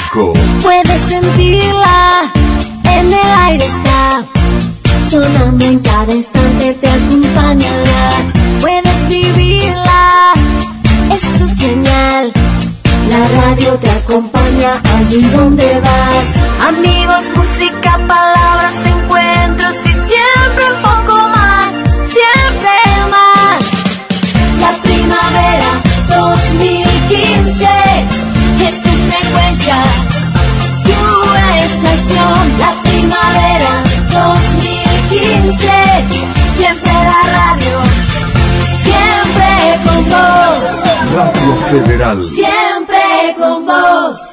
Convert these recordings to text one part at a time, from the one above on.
Francisco. Puedes sentirla, en el aire está, sonando en cada instante te acompañará. Puedes vivirla, es tu señal. La radio te acompaña allí donde vas. Amigos, música, palabras, encuentros y siempre un poco más, siempre más. La primavera 2015 es tu frecuencia, tu estación. La primavera 2015, siempre la radio, siempre con vos. Radio Federal. Siempre con vos.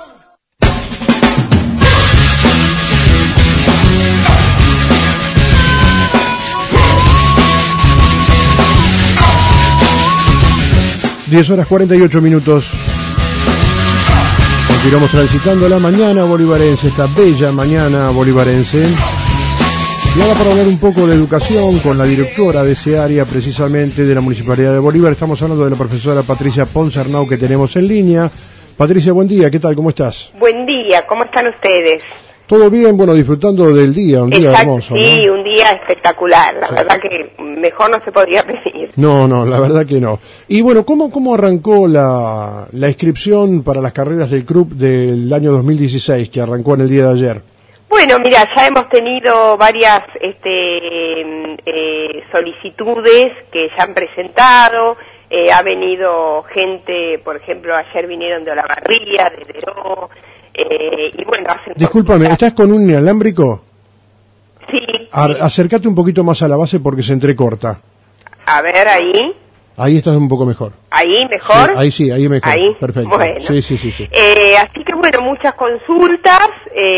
Diez horas 48 minutos. Continuamos transitando la mañana bolivarense, esta bella mañana bolivarense. Y ahora para hablar un poco de educación con la directora de ese área, precisamente de la Municipalidad de Bolívar, estamos hablando de la profesora Patricia Ponce Arnau, que tenemos en línea. Patricia, buen día, ¿qué tal? ¿Cómo estás? Buen día, ¿cómo están ustedes? Todo bien, bueno, disfrutando del día, un día hermoso, sí, ¿no? Un día espectacular, la verdad que mejor no se podría pedir. No, la verdad que no. Y bueno, ¿cómo arrancó la inscripción para las carreras del CRUP del año 2016, que arrancó en el día de ayer? Bueno, mira, ya hemos tenido varias solicitudes que ya han presentado. Ha venido gente, por ejemplo, ayer vinieron de Olavarría, de Deró, y bueno, hacen... Discúlpame, ¿estás con un inalámbrico? Sí. Acércate un poquito más a la base porque se entrecorta. A ver, ahí. Ahí estás un poco mejor. ¿Ahí mejor? Sí, ahí mejor. Ahí, perfecto. Bueno. Sí. Así que bueno, muchas consultas,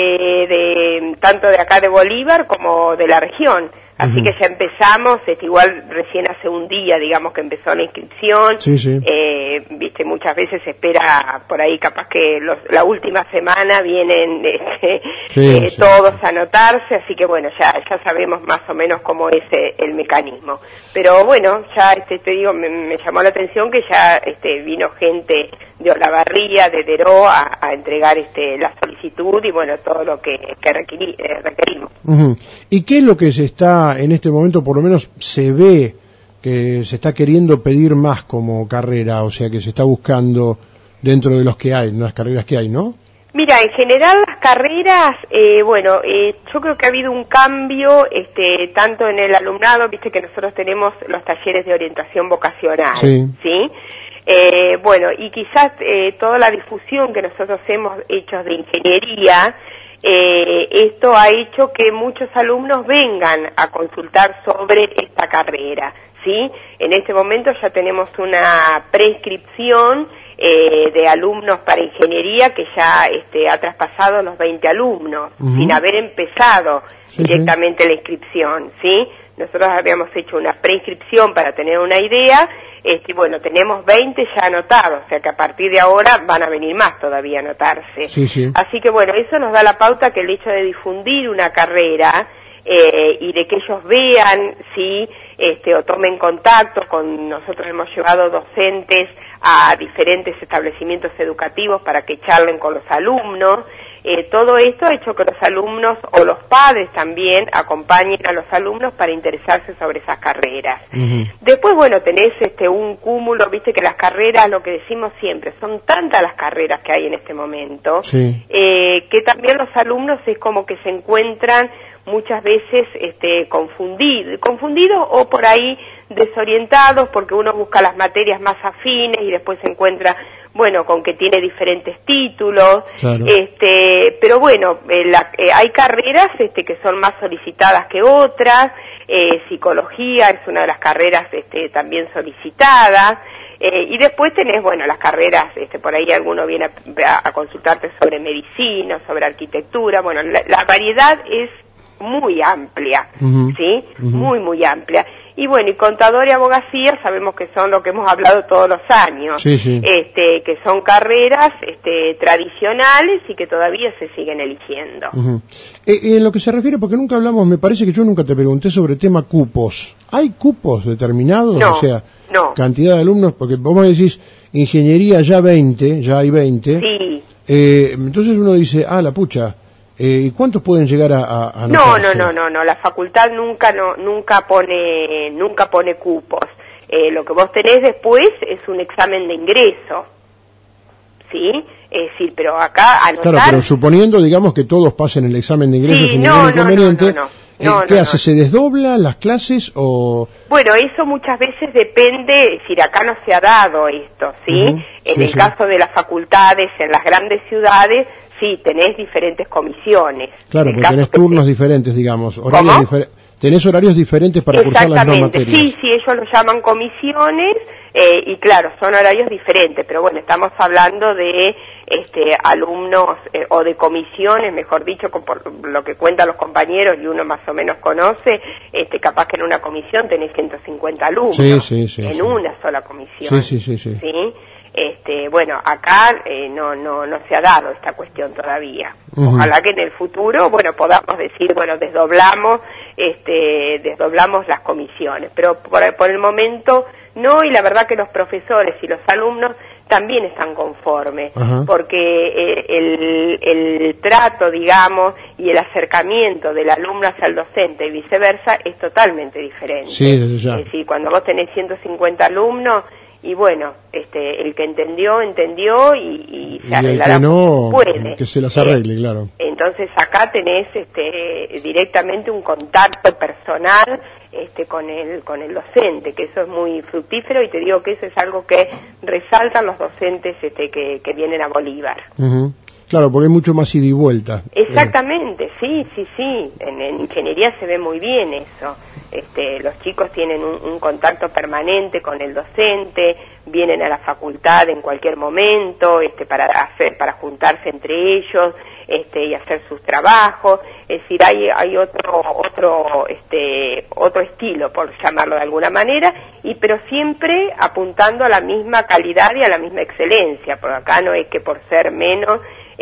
tanto de acá de Bolívar como de la región. Así que ya empezamos, igual recién hace un día, digamos, que empezó la inscripción. Sí. Viste, muchas veces se espera por ahí, capaz que la última semana vienen todos a anotarse, así que bueno, ya sabemos más o menos cómo es el mecanismo. Pero bueno, ya te digo, me llamó la atención que ya vino gente de Olavarría, de Deró, a entregar la solicitud y bueno, todo lo que requerimos. ¿Y qué es lo que se está, en este momento, por lo menos se ve que se está queriendo pedir más como carrera, o sea que se está buscando dentro de los que hay, las carreras que hay, ¿no? Mira, en general las carreras, yo creo que ha habido un cambio, tanto en el alumnado, viste que nosotros tenemos los talleres de orientación vocacional, ¿sí? Bueno, y quizás toda la difusión que nosotros hemos hecho de ingeniería, esto ha hecho que muchos alumnos vengan a consultar sobre esta carrera, ¿sí? En este momento ya tenemos una prescripción de alumnos para ingeniería que ya ha traspasado los 20 alumnos, sin haber empezado directamente la inscripción, ¿sí? Nosotros habíamos hecho una preinscripción para tener una idea, bueno, tenemos 20 ya anotados, o sea que a partir de ahora van a venir más todavía a anotarse. Así que bueno, eso nos da la pauta que el hecho de difundir una carrera y de que ellos vean, ¿sí? O tomen contacto con nosotros, hemos llevado docentes a diferentes establecimientos educativos para que charlen con los alumnos. Todo esto ha hecho que los alumnos o los padres también acompañen a los alumnos para interesarse sobre esas carreras. Después, bueno, tenés un cúmulo, viste que las carreras, lo que decimos siempre, son tantas las carreras que hay en este momento, que también los alumnos es como que se encuentran muchas veces confundidos o por ahí desorientados porque uno busca las materias más afines y después se encuentra, bueno, con que tiene diferentes títulos, pero bueno, hay carreras que son más solicitadas que otras, psicología es una de las carreras también solicitadas, y después tenés, bueno, las carreras, por ahí alguno viene a consultarte sobre medicina, sobre arquitectura, bueno, la variedad es muy amplia, ¿sí? Muy amplia. Y bueno, y contador y abogacía sabemos que son lo que hemos hablado todos los años, que son carreras tradicionales y que todavía se siguen eligiendo. En lo que se refiere, porque nunca hablamos, me parece que yo nunca te pregunté sobre el tema cupos. ¿Hay cupos determinados? No, o sea, no. Cantidad de alumnos, porque vos me decís, ingeniería ya hay 20. Sí. Entonces uno dice, la pucha, ¿y cuántos pueden llegar a anotarse? No, la facultad nunca pone cupos. Lo que vos tenés después es un examen de ingreso, ¿sí? Es decir, pero acá anotar... Claro, pero suponiendo, digamos, que todos pasen el examen de ingreso sin ningún inconveniente, ¿qué hace? ¿Se desdobla las clases o...? Bueno, eso muchas veces depende, es decir, acá no se ha dado esto, ¿sí? En el caso de las facultades, en las grandes ciudades, sí, tenés diferentes comisiones. Claro, porque tenés turnos diferentes, digamos, horarios diferentes. Tenés horarios diferentes para cursar las dos materias. Sí, ellos lo llaman comisiones, y claro, son horarios diferentes, pero bueno, estamos hablando de alumnos o de comisiones, mejor dicho, por lo que cuentan los compañeros y uno más o menos conoce, capaz que en una comisión tenés 150 alumnos, en una sola comisión. Sí. Bueno, acá no se ha dado esta cuestión todavía. Ojalá que en el futuro, bueno, podamos decir, bueno, desdoblamos las comisiones, pero por el momento no, y la verdad que los profesores y los alumnos también están conformes, porque el trato, digamos, y el acercamiento del alumno hacia el docente y viceversa es totalmente diferente. Sí, desde ya. Es decir, cuando vos tenés 150 alumnos, y bueno, el que entendió y se arreglará, el que no, puede. Que se las arregle, claro. Entonces acá tenés directamente un contacto personal con el docente, que eso es muy fructífero, y te digo que eso es algo que resaltan los docentes que vienen a Bolívar. Claro, porque hay mucho más ida y vuelta. Exactamente, sí. En ingeniería se ve muy bien eso. Los chicos tienen un contacto permanente con el docente, vienen a la facultad en cualquier momento, para juntarse entre ellos, y hacer sus trabajos. Es decir, hay otro estilo, por llamarlo de alguna manera, pero siempre apuntando a la misma calidad y a la misma excelencia, porque acá no es que por ser menos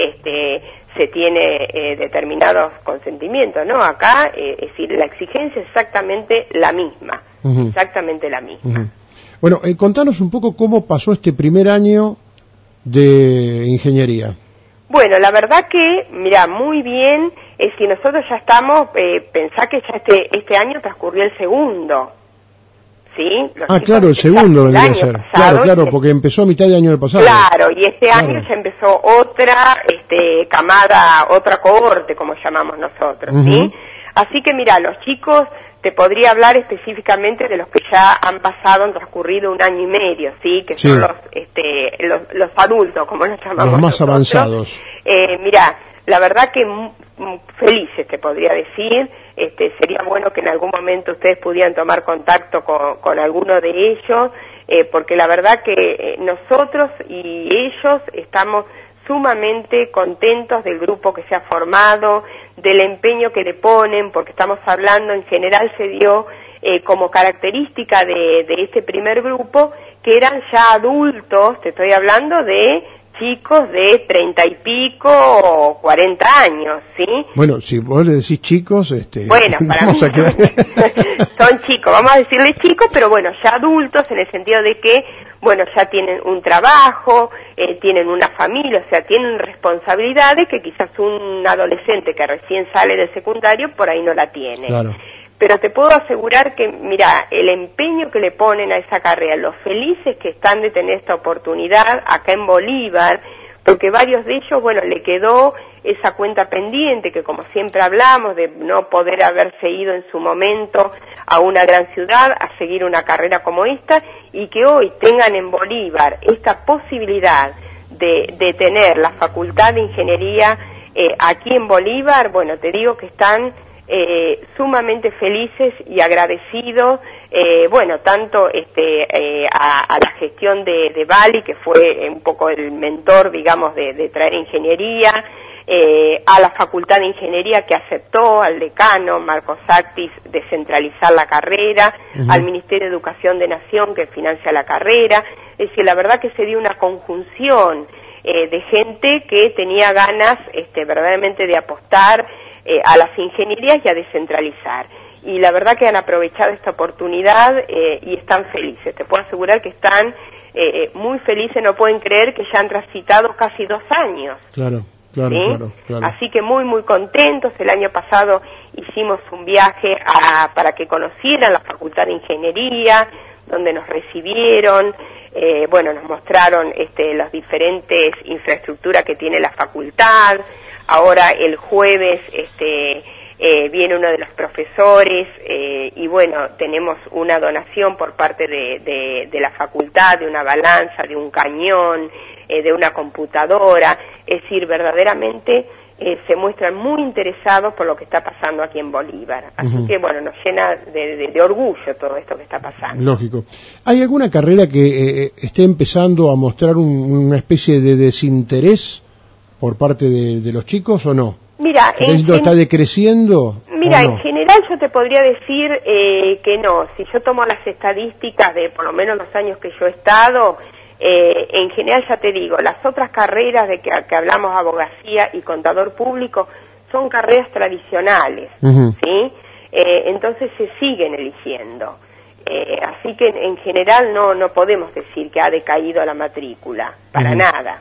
se tiene determinados consentimientos, ¿no? Acá, es decir, la exigencia es exactamente la misma, exactamente la misma. Bueno, contanos un poco cómo pasó este primer año de ingeniería. Bueno, la verdad que, mira, muy bien, si nosotros ya estamos, pensá que ya este año transcurrió el segundo, ¿sí? Claro, el segundo vendría a ser. Claro, porque empezó a mitad de año del pasado. Claro, y este año ya empezó otra camada, otra cohorte, como llamamos nosotros, ¿sí? Así que mira, los chicos, te podría hablar específicamente de los que ya han pasado, han transcurrido un año y medio, ¿sí? Que son los adultos, como los llamamos los más nosotros. Avanzados. Mira, la verdad que felices, te podría decir. Sería bueno que en algún momento ustedes pudieran tomar contacto con alguno de ellos, porque la verdad que nosotros y ellos estamos sumamente contentos del grupo que se ha formado, del empeño que le ponen, porque estamos hablando, en general se dio como característica de este primer grupo, que eran ya adultos, te estoy hablando de chicos de 30 y pico o 40 años, ¿sí? Bueno, si vos le decís chicos, bueno, para mí son chicos, vamos a decirle chicos, pero bueno, ya adultos en el sentido de que, bueno, ya tienen un trabajo, tienen una familia, o sea, tienen responsabilidades que quizás un adolescente que recién sale del secundario por ahí no la tiene. Claro. Pero te puedo asegurar que, mira, el empeño que le ponen a esa carrera, los felices que están de tener esta oportunidad acá en Bolívar, porque varios de ellos, bueno, le quedó esa cuenta pendiente, que como siempre hablamos, de no poder haberse ido en su momento a una gran ciudad a seguir una carrera como esta, y que hoy tengan en Bolívar esta posibilidad de tener la Facultad de Ingeniería aquí en Bolívar. Bueno, te digo que están sumamente felices y agradecidos, bueno, tanto a la gestión de Bali, que fue un poco el mentor, digamos, de traer ingeniería, a la Facultad de Ingeniería que aceptó, al decano Marcos Actis, descentralizar la carrera, al Ministerio de Educación de Nación que financia la carrera. Es decir, la verdad que se dio una conjunción de gente que tenía ganas verdaderamente de apostar a las ingenierías y a descentralizar. Y la verdad que han aprovechado esta oportunidad y están felices. Te puedo asegurar que están muy felices, no pueden creer que ya han transitado casi 2 años. Claro. ¿Sí? Así que muy contentos. El año pasado hicimos un viaje para que conocieran la Facultad de Ingeniería, donde nos recibieron, nos mostraron las diferentes infraestructuras que tiene la facultad. Ahora el jueves viene uno de los profesores y tenemos una donación por parte de la facultad, de una balanza, de un cañón, de una computadora. Es decir, verdaderamente se muestran muy interesados por lo que está pasando aquí en Bolívar. Así que nos llena de orgullo todo esto que está pasando. Lógico. ¿Hay alguna carrera que esté empezando a mostrar una especie de desinterés por parte de los chicos o no? Mira, ¿Está decreciendo? Mira, no? En general yo te podría decir que no. Si yo tomo las estadísticas de por lo menos los años que yo he estado, en general ya te digo, las otras carreras de que hablamos, abogacía y contador público, son carreras tradicionales, ¿sí? Entonces se siguen eligiendo. Así que en general no podemos decir que ha decaído la matrícula, para nada.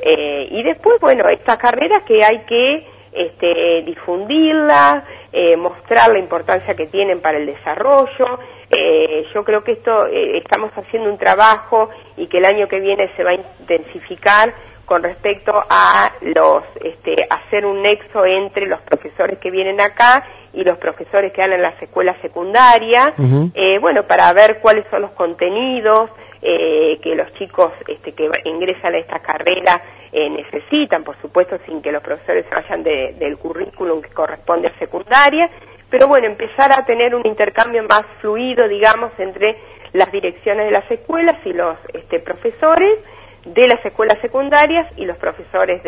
Y después, estas carreras que hay que difundirlas, mostrar la importancia que tienen para el desarrollo. Yo creo que estamos haciendo un trabajo y que el año que viene se va a intensificar con respecto a hacer un nexo entre los profesores que vienen acá y los profesores que dan en las escuelas secundarias, para ver cuáles son los contenidos que los chicos que ingresan a esta carrera necesitan, por supuesto, sin que los profesores vayan del currículum que corresponde a secundaria, pero empezar a tener un intercambio más fluido, digamos, entre las direcciones de las escuelas y los profesores de las escuelas secundarias y los profesores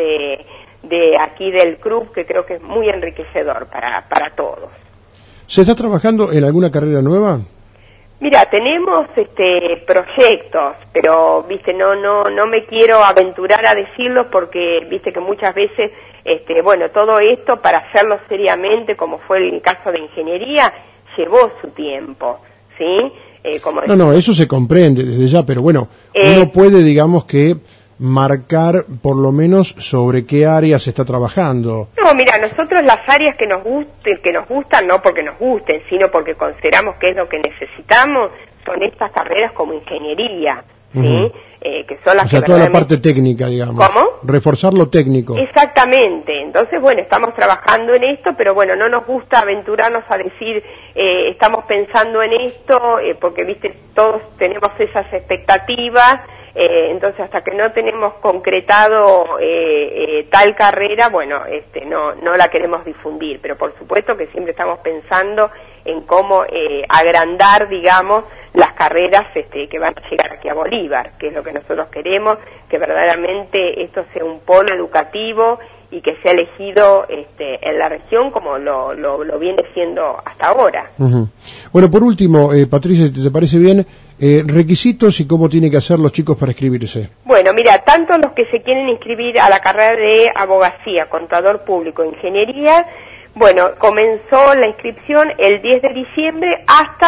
de aquí del CRUB, que creo que es muy enriquecedor para todos. ¿Se está trabajando en alguna carrera nueva? Mira, tenemos proyectos, pero no me quiero aventurar a decirlo porque que muchas veces todo esto para hacerlo seriamente, como fue el caso de ingeniería, llevó su tiempo, ¿sí? No, eso se comprende desde ya, pero uno puede, digamos, que marcar por lo menos sobre qué áreas se está trabajando. No, mira, nosotros las áreas que nos gustan, no porque nos gusten, sino porque consideramos que es lo que necesitamos, son estas carreras como ingeniería, ¿sí? Que son las o sea, toda la parte técnica, digamos. ¿Cómo? Reforzar lo técnico. Exactamente. Entonces, estamos trabajando en esto, pero no nos gusta aventurarnos a decir estamos pensando en esto, porque, todos tenemos esas expectativas. Entonces hasta que no tenemos concretado tal carrera, no la queremos difundir, pero por supuesto que siempre estamos pensando en cómo agrandar, digamos, las carreras que van a llegar aquí a Bolívar, que es lo que nosotros queremos, que verdaderamente esto sea un polo educativo y que sea elegido en la región como lo viene siendo hasta ahora. Bueno, por último, Patricia, ¿te parece bien? Requisitos y cómo tienen que hacer los chicos para inscribirse. Bueno, mira, tanto los que se quieren inscribir a la carrera de abogacía, contador público, ingeniería, comenzó la inscripción el 10 de diciembre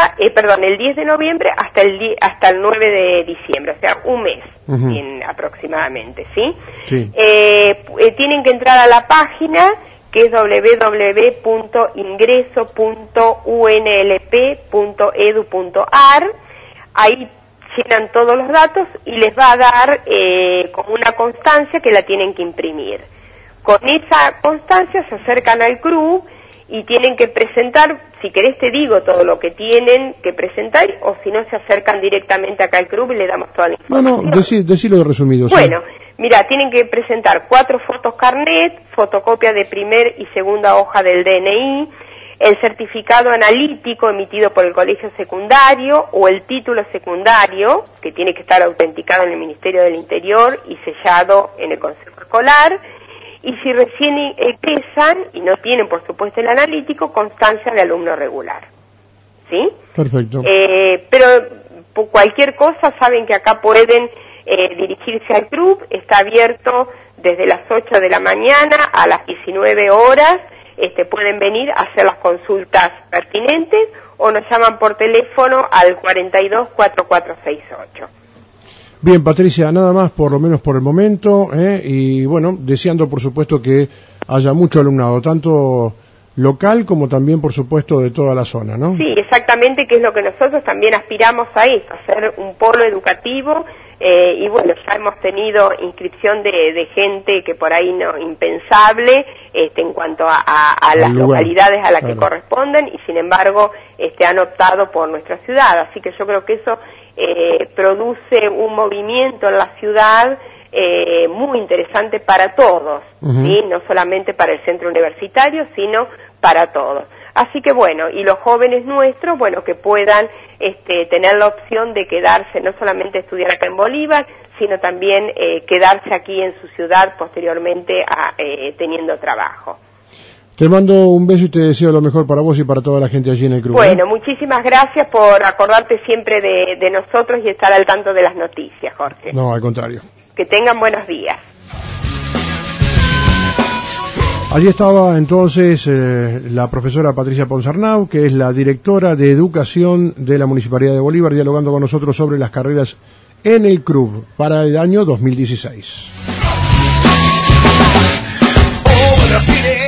el 10 de noviembre hasta el 9 de diciembre, o sea, un mes aproximadamente, ¿sí? Sí. Tienen que entrar a la página que es www.ingreso.unlp.edu.ar. Ahí llenan todos los datos y les va a dar como una constancia que la tienen que imprimir. Con esa constancia se acercan al CRUB y tienen que presentar, si querés te digo todo lo que tienen que presentar, o si no se acercan directamente acá al CRUB y le damos toda la información. No, decilo de resumido. Bueno, mira, tienen que presentar 4 fotos carnet, fotocopia de primer y segunda hoja del DNI, el certificado analítico emitido por el colegio secundario o el título secundario, que tiene que estar autenticado en el Ministerio del Interior y sellado en el Consejo Escolar, y si recién egresan y no tienen, por supuesto, el analítico, constancia de alumno regular. ¿Sí? Perfecto. Pero por cualquier cosa saben que acá pueden dirigirse al CRUB, está abierto desde las 8 de la mañana a las 19 horas, pueden venir a hacer las consultas pertinentes o nos llaman por teléfono al 42 4468. Bien, Patricia, nada más, por lo menos por el momento, y bueno, deseando por supuesto que haya mucho alumnado, tanto local como también por supuesto de toda la zona, ¿no? Sí, exactamente, que es lo que nosotros también aspiramos a eso, a ser un polo educativo, y bueno, ya hemos tenido inscripción de gente que por ahí no, impensable, en cuanto a las localidades a las que corresponden, y sin embargo, han optado por nuestra ciudad, así que yo creo que eso produce un movimiento en la ciudad muy interesante para todos, ¿sí? No solamente para el centro universitario, sino para todos. Así que bueno, y los jóvenes nuestros, bueno, que puedan tener la opción de quedarse, no solamente estudiar acá en Bolívar, sino también quedarse aquí en su ciudad posteriormente teniendo trabajo. Te mando un beso y te deseo lo mejor para vos y para toda la gente allí en el club. Bueno, muchísimas gracias por acordarte siempre de nosotros y estar al tanto de las noticias, Jorge. No, al contrario. Que tengan buenos días. Allí estaba entonces la profesora Patricia Ponsarnau, que es la directora de Educación de la Municipalidad de Bolívar, dialogando con nosotros sobre las carreras en el club para el año 2016.